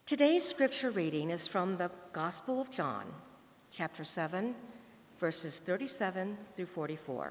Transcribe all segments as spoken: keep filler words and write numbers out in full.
Today's scripture reading is from the Gospel of John, chapter seven, verses thirty-seven through forty-four.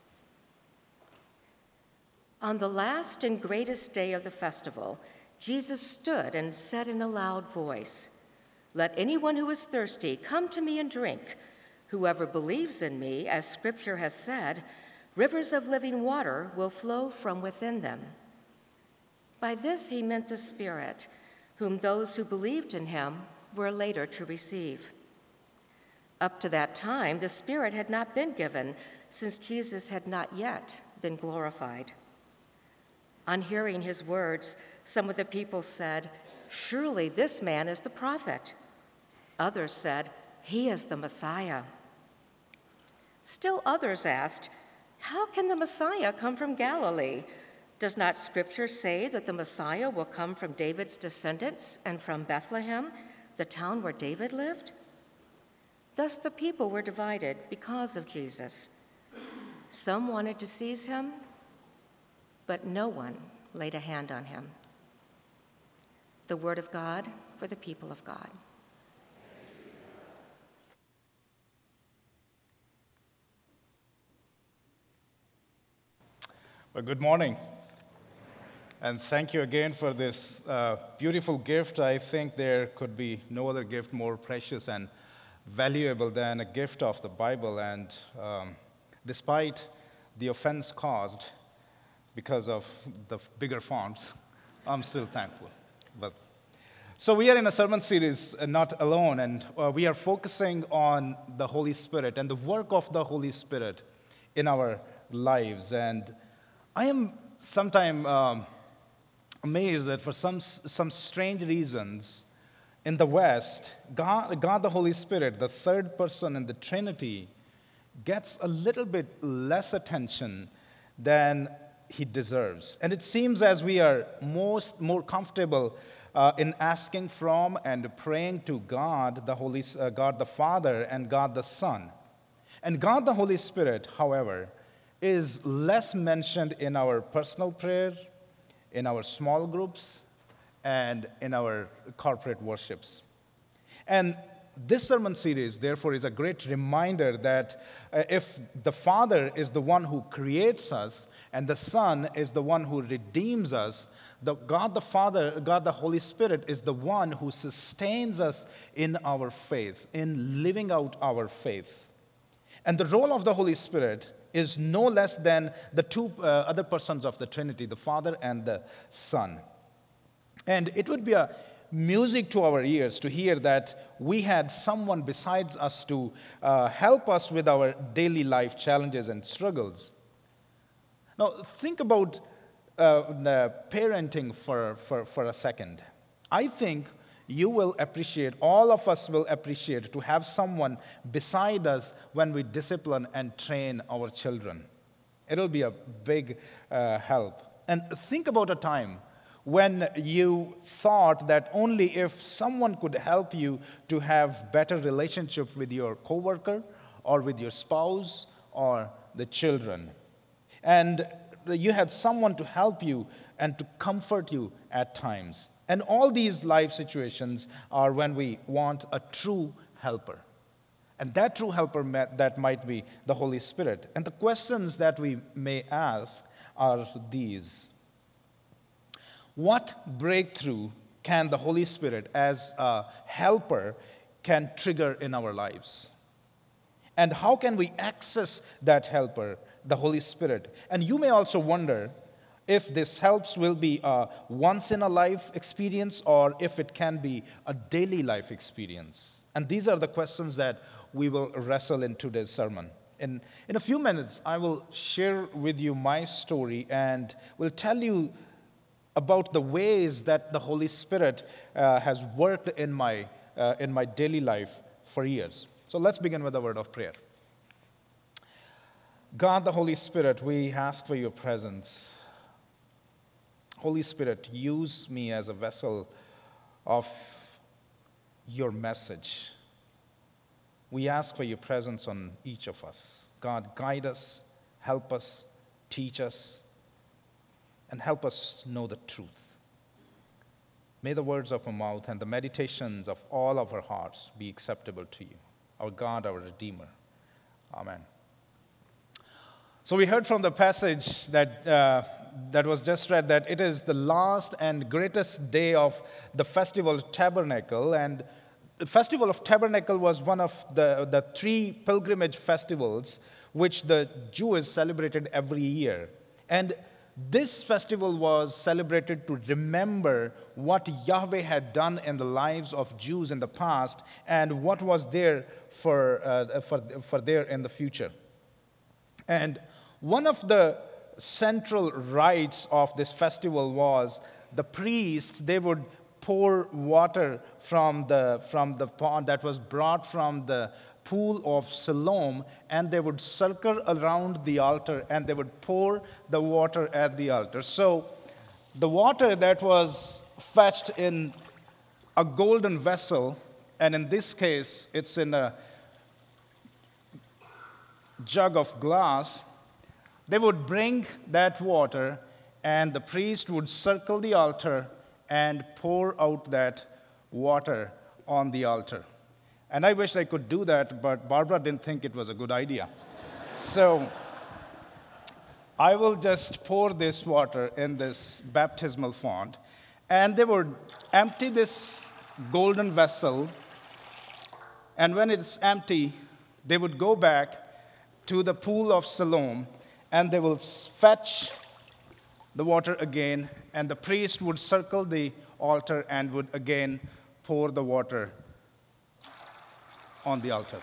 On the last and greatest day of the festival, Jesus stood and said in a loud voice, "Let anyone who is thirsty come to me and drink. Whoever believes in me, as Scripture has said, rivers of living water will flow from within them." By this he meant the Spirit, whom those who believed in him were later to receive. Up to that time, the Spirit had not been given, since Jesus had not yet been glorified. On hearing his words, some of the people said, "Surely this man is the prophet." Others said, "He is the Messiah." Still others asked, "How can the Messiah come from Galilee? Does not Scripture say that the Messiah will come from David's descendants and from Bethlehem, the town where David lived?" Thus the people were divided because of Jesus. Some wanted to seize him, but no one laid a hand on him. The word of God for the people of God. Well, good morning. And thank you again for this uh, beautiful gift. I think there could be no other gift more precious and valuable than a gift of the Bible. And um, despite the offense caused because of the bigger fonts, I'm still thankful. But so we are in a sermon series, uh, Not Alone, and uh, we are focusing on the Holy Spirit and the work of the Holy Spirit in our lives. And I am sometimes um, amazed that for some some strange reasons in the West, God, God the Holy Spirit, the third person in the Trinity, gets a little bit less attention than he deserves. And it seems as we are most more comfortable uh, in asking from and praying to God the Holy uh, God the Father and God the Son. And God the Holy Spirit, however, is less mentioned in our personal prayer, in our small groups, and in our corporate worships. And this sermon series, therefore, is a great reminder that uh, if the Father is the one who creates us, and the Son is the one who redeems us, the God the Father, God the Holy Spirit is the one who sustains us in our faith, in living out our faith. And the role of the Holy Spirit is no less than the two uh, other persons of the Trinity, the Father and the Son. And it would be a music to our ears to hear that we had someone besides us to uh, help us with our daily life challenges and struggles. Now, think about uh, the parenting for, for, for a second. I think you will appreciate, all of us will appreciate to have someone beside us when we discipline and train our children. It'll be a big uh, help. And think about a time when you thought that only if someone could help you to have better relationship with your coworker or with your spouse or the children. And you had someone to help you and to comfort you at times. And all these life situations are when we want a true helper. And that true helper that might be the Holy Spirit. And the questions that we may ask are these. What breakthrough can the Holy Spirit as a helper can trigger in our lives? And how can we access that helper, the Holy Spirit? And you may also wonder if this helps will be a once-in-a-life experience or if it can be a daily life experience. And these are the questions that we will wrestle in today's sermon. In, in a few minutes, I will share with you my story and will tell you about the ways that the Holy Spirit uh, has worked in my, uh, in my daily life for years. So let's begin with a word of prayer. God, the Holy Spirit, we ask for your presence. Holy Spirit, use me as a vessel of your message. We ask for your presence on each of us. God, guide us, help us, teach us, and help us know the truth. May the words of our mouth and the meditations of all of our hearts be acceptable to you, our God, our Redeemer. Amen. So we heard from the passage that uh, that was just read that it is the last and greatest day of the Festival of Tabernacle, and the Festival of Tabernacle was one of the, the three pilgrimage festivals which the Jews celebrated every year. And this festival was celebrated to remember what Yahweh had done in the lives of Jews in the past and what was there for, uh, for, for there in the future. And one of the central rites of this festival was the priests, they would pour water from the, from the pond that was brought from the pool of Siloam, and they would circle around the altar and they would pour the water at the altar. So the water that was fetched in a golden vessel, and in this case it's in a jug of glass, they would bring that water and the priest would circle the altar and pour out that water on the altar. And I wish I could do that, but Barbara didn't think it was a good idea. So I will just pour this water in this baptismal font, and they would empty this golden vessel, and when it's empty, they would go back to the pool of Siloam, and they will fetch the water again, and the priest would circle the altar and would again pour the water on the altar.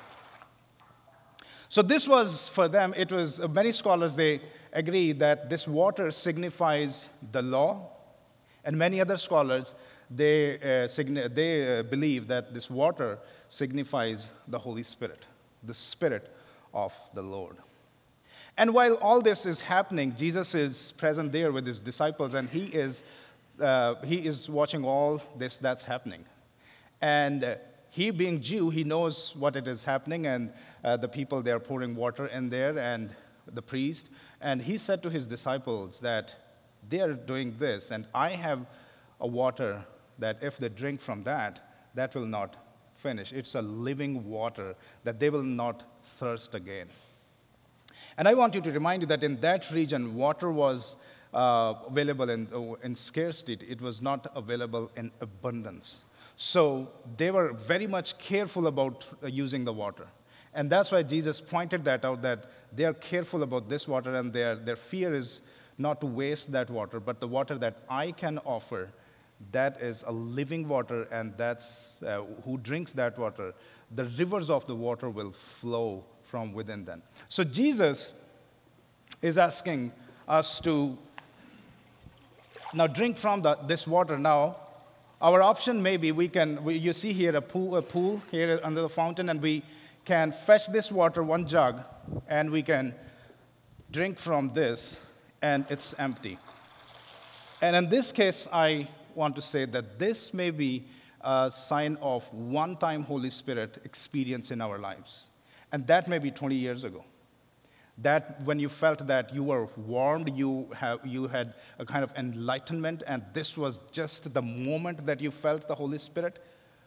So this was, for them, it was, many scholars, they agree that this water signifies the law, and many other scholars, they, uh, signi- they uh, believe that this water signifies the Holy Spirit, the Spirit of the Lord. And while all this is happening, Jesus is present there with his disciples, and he is, uh, he is watching all this that's happening. And uh, he, being Jew, he knows what it is happening, and uh, the people, they're pouring water in there, and the priest. And he said to his disciples that they are doing this, and I have a water that if they drink from that, that will not finish. It's a living water that they will not thirst again. And I want you to remind you that in that region, water was uh, available in, in scarcity. It was not available in abundance. So they were very much careful about uh, using the water. And that's why Jesus pointed that out, that they are careful about this water, and their, their fear is not to waste that water, but the water that I can offer, that is a living water, and that's uh, who drinks that water, the rivers of the water will flow from within them. So Jesus is asking us to now drink from the, this water. Now, our option may be we can, we, you see here a pool, a pool here under the fountain, and we can fetch this water, one jug, and we can drink from this, and it's empty. And in this case, I want to say that this may be a sign of one-time Holy Spirit experience in our lives. And that may be twenty years ago. That when you felt that you were warmed, you, have, you had a kind of enlightenment, and this was just the moment that you felt the Holy Spirit,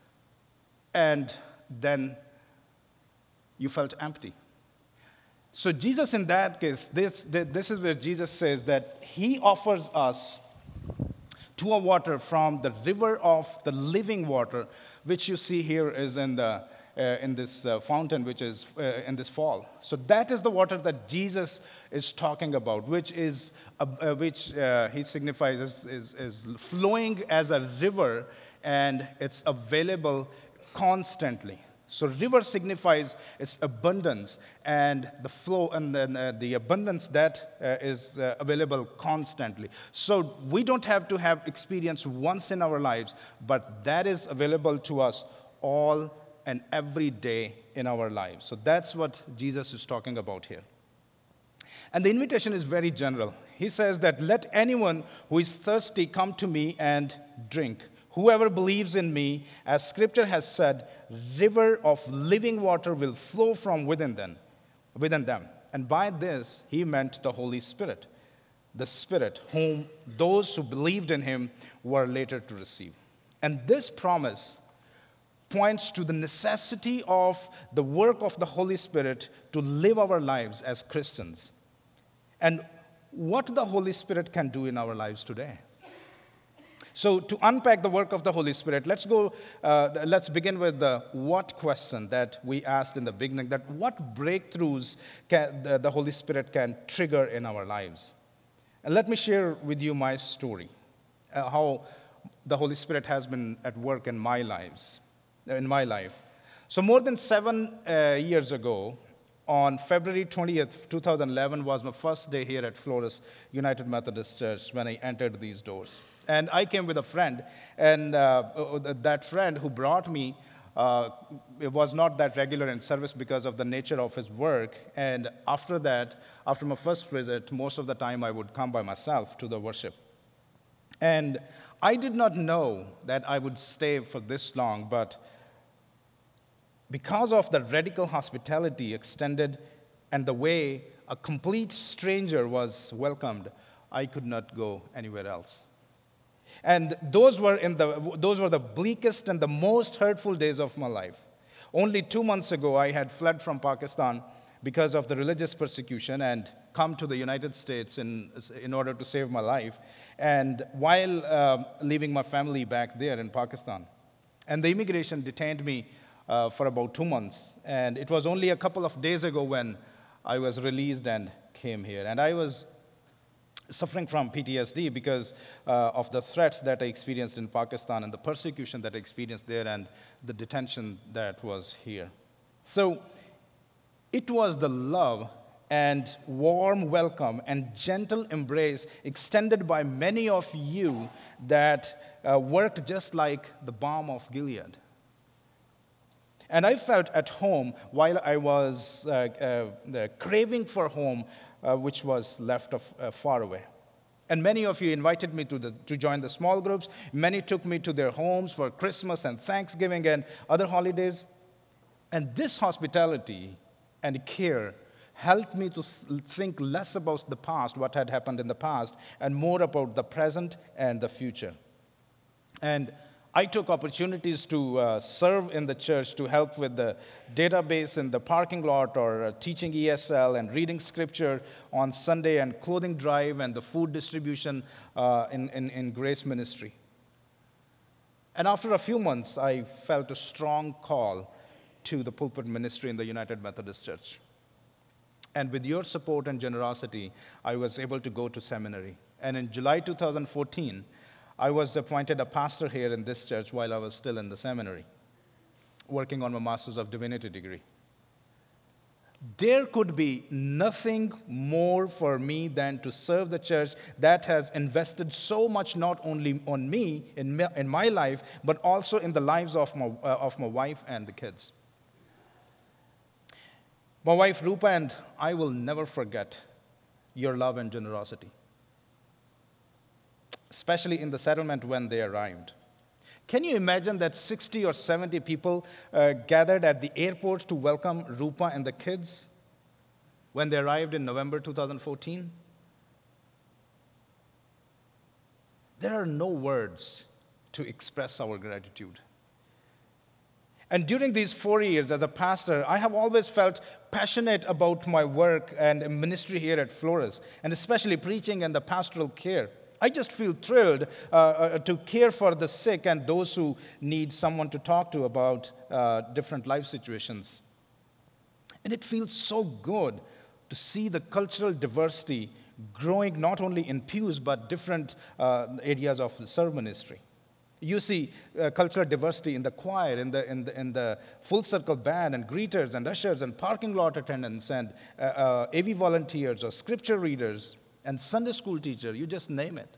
and then you felt empty. So Jesus, in that case, this, this is where Jesus says that he offers us to a water from the river of the living water, which you see here is in the Uh, in this uh, fountain, which is uh, in this fall. So that is the water that Jesus is talking about, which is uh, uh, which uh, he signifies is, is, is flowing as a river, and it's available constantly. So river signifies its abundance, and the flow and then uh, the abundance that uh, is uh, available constantly. So we don't have to have experience once in our lives, but that is available to us all and every day in our lives. So that's what Jesus is talking about here. And the invitation is very general. He says that let anyone who is thirsty come to me and drink. Whoever believes in me, as Scripture has said, river of living water will flow from within them. Within them. And by this, he meant the Holy Spirit, the Spirit whom those who believed in him were later to receive. And this promise points to the necessity of the work of the Holy Spirit to live our lives as Christians, and what the Holy Spirit can do in our lives today. So to unpack the work of the Holy Spirit, let's go, uh, let's begin with the what question that we asked in the beginning, that what breakthroughs can, the, the Holy Spirit can trigger in our lives. And let me share with you my story, uh, how the Holy Spirit has been at work in my lives, in my life. So more than seven uh, years ago, on February twentieth, two thousand eleven, was my first day here at Flores United Methodist Church when I entered these doors. And I came with a friend, and uh, that friend who brought me uh, it was not that regular in service because of the nature of his work. And after that, after my first visit, most of the time I would come by myself to the worship. And I did not know that I would stay for this long, but because of the radical hospitality extended and the way a complete stranger was welcomed, I could not go anywhere else. And those were, in the, those were the bleakest and the most hurtful days of my life. Only two months ago, I had fled from Pakistan because of the religious persecution and come to the United States in, in order to save my life, and while uh, leaving my family back there in Pakistan. And the immigration detained me uh, for about two months, and it was only a couple of days ago when I was released and came here. And I was suffering from P T S D because uh, of the threats that I experienced in Pakistan and the persecution that I experienced there and the detention that was here. So it was the love and warm welcome and gentle embrace extended by many of you that uh, worked just like the balm of Gilead. And I felt at home while I was uh, uh, craving for home, uh, which was left of, uh, far away. And many of you invited me to, the, to join the small groups. Many took me to their homes for Christmas and Thanksgiving and other holidays. And this hospitality and care helped me to th- think less about the past, what had happened in the past, and more about the present and the future. And I took opportunities to uh, serve in the church, to help with the database in the parking lot, or uh, teaching E S L and reading scripture on Sunday, and clothing drive and the food distribution uh, in, in, in Grace Ministry. And after a few months, I felt a strong call to the pulpit ministry in the United Methodist Church. And with your support and generosity, I was able to go to seminary. And in July two thousand fourteen, I was appointed a pastor here in this church while I was still in the seminary, working on my Master's of Divinity degree. There could be nothing more for me than to serve the church that has invested so much not only on me in my, in my life, but also in the lives of my, uh, of my wife and the kids. My wife, Rupa, and I will never forget your love and generosity, especially in the settlement when they arrived. Can you imagine that sixty or seventy people uh, gathered at the airport to welcome Rupa and the kids when they arrived in November two thousand fourteen? There are no words to express our gratitude. And during these four years as a pastor, I have always felt passionate about my work and ministry here at Flores, and especially preaching and the pastoral care. I just feel thrilled uh, uh, to care for the sick and those who need someone to talk to about uh, different life situations. And it feels so good to see the cultural diversity growing not only in pews, but different uh, areas of the serve ministry. You see uh, cultural diversity in the choir, in the, in the, in the full circle band, and greeters and ushers and parking lot attendants and uh, uh, A V volunteers or scripture readers and Sunday school teacher, you just name it.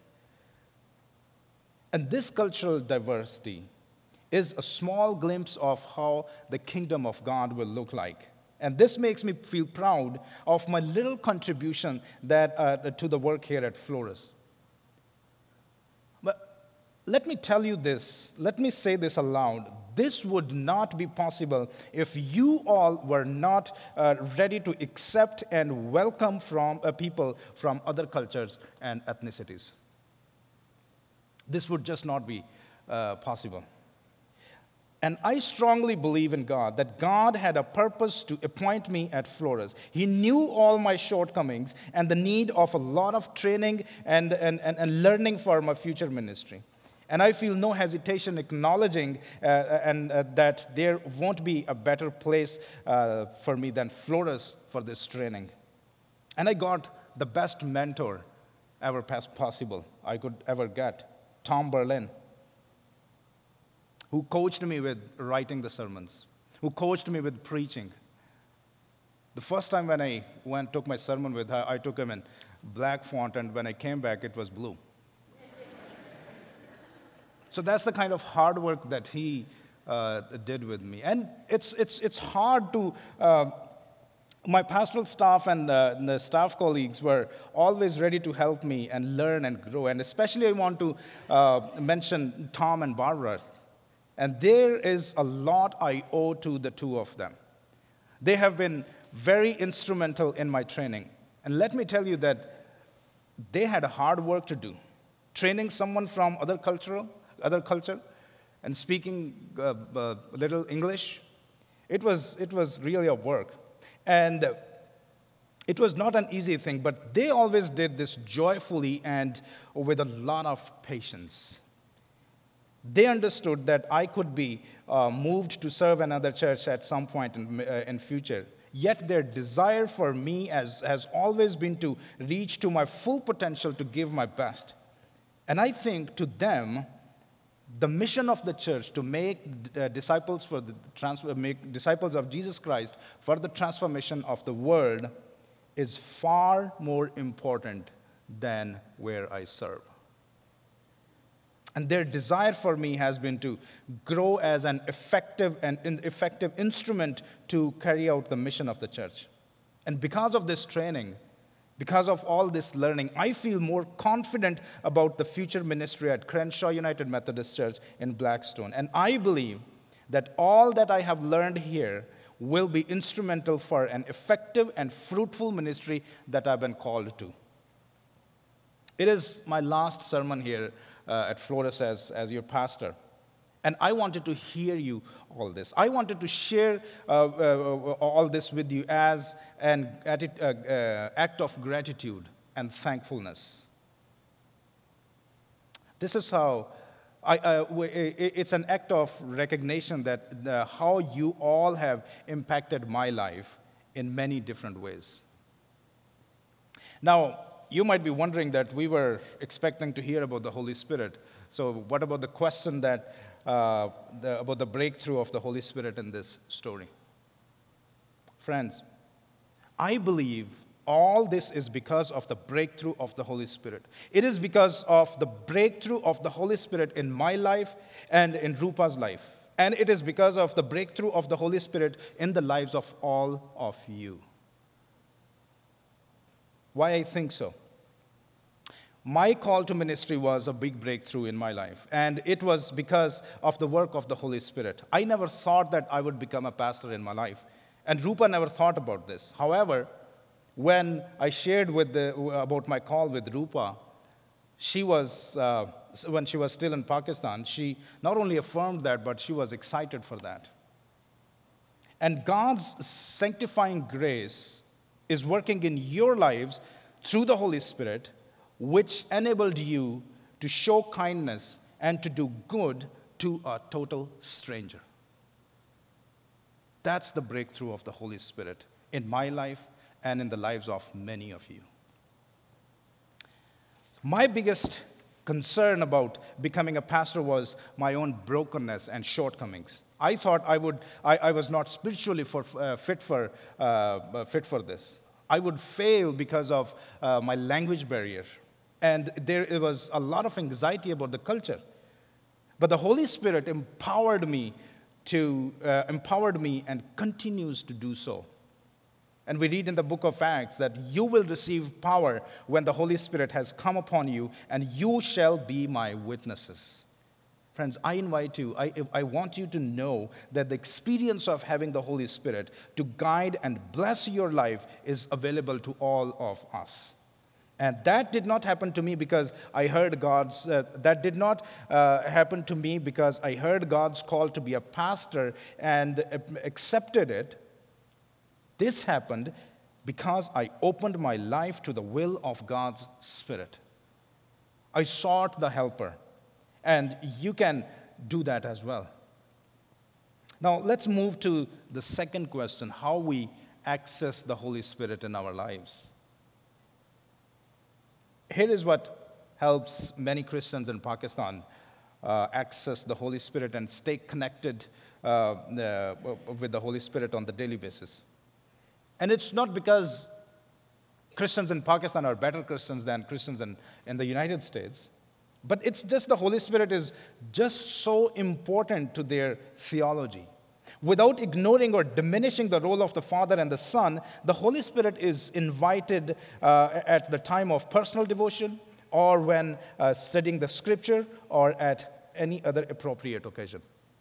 And this cultural diversity is a small glimpse of how the kingdom of God will look like. And this makes me feel proud of my little contribution that, uh, to the work here at Flores. But let me tell you this, let me say this aloud. This would not be possible if you all were not uh, ready to accept and welcome from uh, people from other cultures and ethnicities. This would just not be uh, possible. And I strongly believe in God, that God had a purpose to appoint me at Flores. He knew all my shortcomings and the need of a lot of training and, and, and, and learning for my future ministry. And I feel no hesitation acknowledging uh, and uh, that there won't be a better place uh, for me than Flores for this training. And I got the best mentor ever possible I could ever get, Tom Berlin, who coached me with writing the sermons, who coached me with preaching. The first time when I went took my sermon with her, I took him in black font, and when I came back, it was blue. So that's the kind of hard work that he uh, did with me. And it's, it's, it's hard to, uh, my pastoral staff and uh, the staff colleagues were always ready to help me and learn and grow. And especially I want to uh, mention Tom and Barbara. And there is a lot I owe to the two of them. They have been very instrumental in my training. And let me tell you that they had hard work to do. Training someone from other cultural, other culture and speaking uh, uh, little English, it was, it was really a work. And uh, it was not an easy thing, but they always did this joyfully and with a lot of patience. They understood that I could be uh, moved to serve another church at some point in, uh, in future. Yet their desire for me has, has always been to reach to my full potential to give my best. And I think to them, the mission of the church to make uh, disciples for the trans- make disciples of Jesus Christ for the transformation of the world is far more important than where I serve. And their desire for me has been to grow as an effective and in effective instrument to carry out the mission of the church. And because of this training, because of all this learning, I feel more confident about the future ministry at Crenshaw United Methodist Church in Blackstone. And I believe that all that I have learned here will be instrumental for an effective and fruitful ministry that I've been called to. It is my last sermon here Uh, at Flores as, as your pastor. And I wanted to hear you all this. I wanted to share uh, uh, all this with you as an atti- uh, uh, act of gratitude and thankfulness. This is how, I, uh, w- it's an act of recognition that the, how you all have impacted my life in many different ways. Now, you might be wondering that we were expecting to hear about the Holy Spirit. So what about the question that uh, the, about the breakthrough of the Holy Spirit in this story? Friends, I believe all this is because of the breakthrough of the Holy Spirit. It is because of the breakthrough of the Holy Spirit in my life and in Rupa's life. And it is because of the breakthrough of the Holy Spirit in the lives of all of you. Why I think so? My call to ministry was a big breakthrough in my life, and it was because of the work of the Holy Spirit. I never thought that I would become a pastor in my life, and Rupa never thought about this. However, when I shared with the, about my call with Rupa, she was, uh, when she was still in Pakistan, she not only affirmed that, but she was excited for that. And God's sanctifying grace is working in your lives through the Holy Spirit, which enabled you to show kindness and to do good to a total stranger. That's the breakthrough of the Holy Spirit in my life and in the lives of many of you. My biggest concern about becoming a pastor was my own brokenness and shortcomings. I thought I would. I, I was not spiritually for, uh, fit for uh, fit for this. I would fail because of uh, my language barrier, and there was a lot of anxiety about the culture. But the Holy Spirit empowered me to uh, empowered me and continues to do so. And we read in the book of Acts that you will receive power when the Holy Spirit has come upon you, and you shall be my witnesses. Friends, I invite you, I, I want you to know that the experience of having the Holy Spirit to guide and bless your life is available to all of us. And that did not happen to me because I heard God's, uh, that did not uh, happen to me because I heard God's call to be a pastor and uh, accepted it. This happened because I opened my life to the will of God's Spirit. I sought the helper, and you can do that as well. Now, let's move to the second question, how we access the Holy Spirit in our lives. Here is what helps many Christians in Pakistan uh, access the Holy Spirit and stay connected uh, uh, with the Holy Spirit on the daily basis. And it's not because Christians in Pakistan are better Christians than Christians in, in the United States, but it's just the Holy Spirit is just so important to their theology. Without ignoring or diminishing the role of the Father and the Son, the Holy Spirit is invited uh, at the time of personal devotion or when uh, studying the Scripture or at any other appropriate occasion.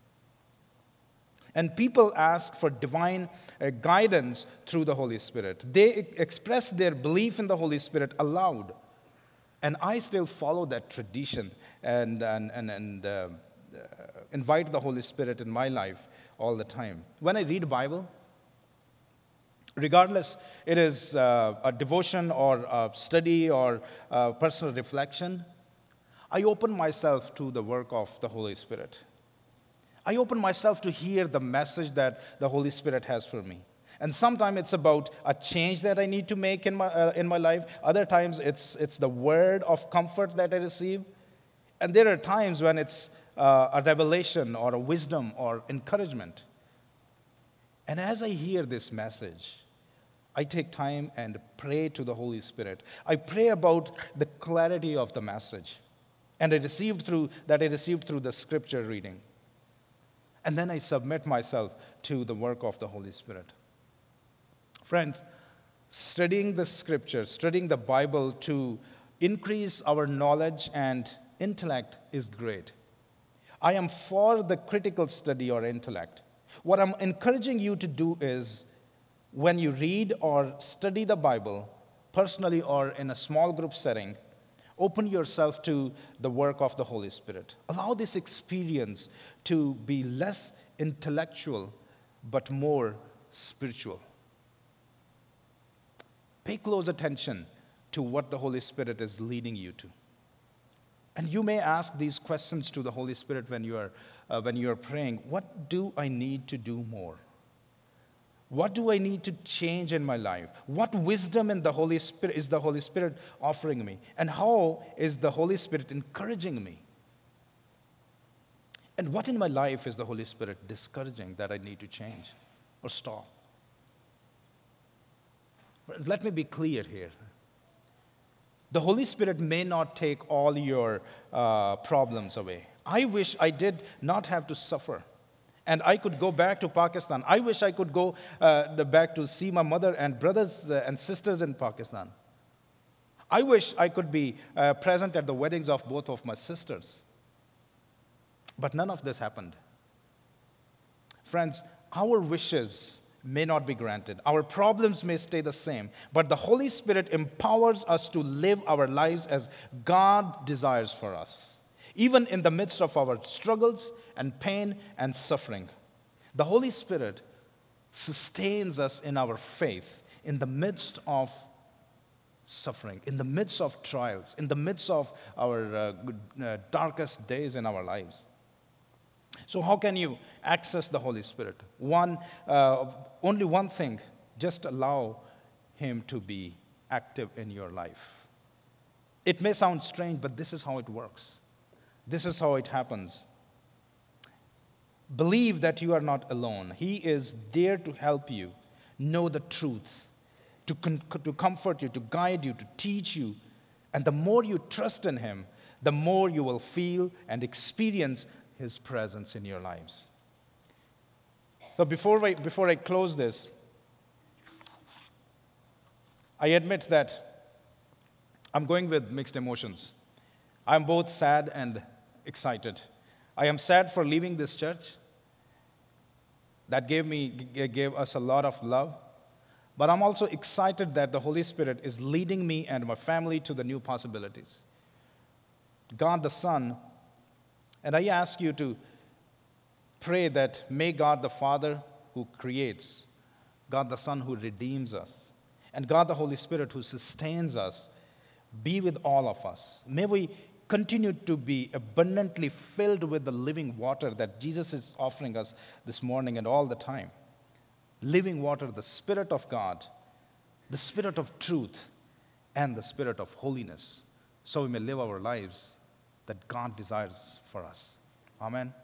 And people ask for divine uh, guidance through the Holy Spirit. They e- express their belief in the Holy Spirit aloud. And I still follow that tradition and, and, and, and uh, uh, invite the Holy Spirit in my life all the time. When I read the Bible, regardless it is uh, a devotion or a study or a personal reflection, I open myself to the work of the Holy Spirit. I open myself to hear the message that the Holy Spirit has for me. And sometimes it's about a change that I need to make in my, uh, in my life. Other times it's, it's the word of comfort that I receive. And there are times when it's uh, a revelation or a wisdom or encouragement. And as I hear this message, I take time and pray to the Holy Spirit. I pray about the clarity of the message. And I received through that I received through the scripture reading. And then I submit myself to the work of the Holy Spirit. Friends, studying the scripture, studying the Bible to increase our knowledge and intellect is great. I am for the critical study or intellect. What I'm encouraging you to do is when you read or study the Bible, personally or in a small group setting, open yourself to the work of the Holy Spirit. Allow this experience to be less intellectual, but more spiritual. Pay close attention to what the Holy Spirit is leading you to. And you may ask these questions to the Holy Spirit when you are, uh, when you are praying. What do I need to do more? What do I need to change in my life? What wisdom in the Holy Spirit is the Holy Spirit offering me? And how is the Holy Spirit encouraging me? And what in my life is the Holy Spirit discouraging that I need to change or stop? Let me be clear here. The Holy Spirit may not take all your uh, problems away. I wish I did not have to suffer. And I could go back to Pakistan. I wish I could go uh, back to see my mother and brothers uh, and sisters in Pakistan. I wish I could be uh, present at the weddings of both of my sisters. But none of this happened. Friends, our wishes may not be granted. Our problems may stay the same. But the Holy Spirit empowers us to live our lives as God desires for us. Even in the midst of our struggles and pain and suffering, the Holy Spirit sustains us in our faith in the midst of suffering, in the midst of trials, in the midst of our uh, uh, darkest days in our lives. So how can you access the Holy Spirit? One, uh, only one thing, just allow Him to be active in your life. It may sound strange, but this is how it works. This is how it happens. Believe that you are not alone. He is there to help you know the truth, to, con- to comfort you, to guide you, to teach you. And the more you trust in Him, the more you will feel and experience His presence in your lives. So before I, before I close this, I admit that I'm going with mixed emotions. I'm both sad and excited. I am sad for leaving this church that gave me, gave us a lot of love. But I'm also excited that the Holy Spirit is leading me and my family to the new possibilities. God the Son, and I ask you to pray that may God the Father who creates, God the Son who redeems us, and God the Holy Spirit who sustains us, be with all of us. May we continue to be abundantly filled with the living water that Jesus is offering us this morning and all the time. Living water, the Spirit of God, the Spirit of truth, and the Spirit of holiness, so we may live our lives that God desires for us. Amen.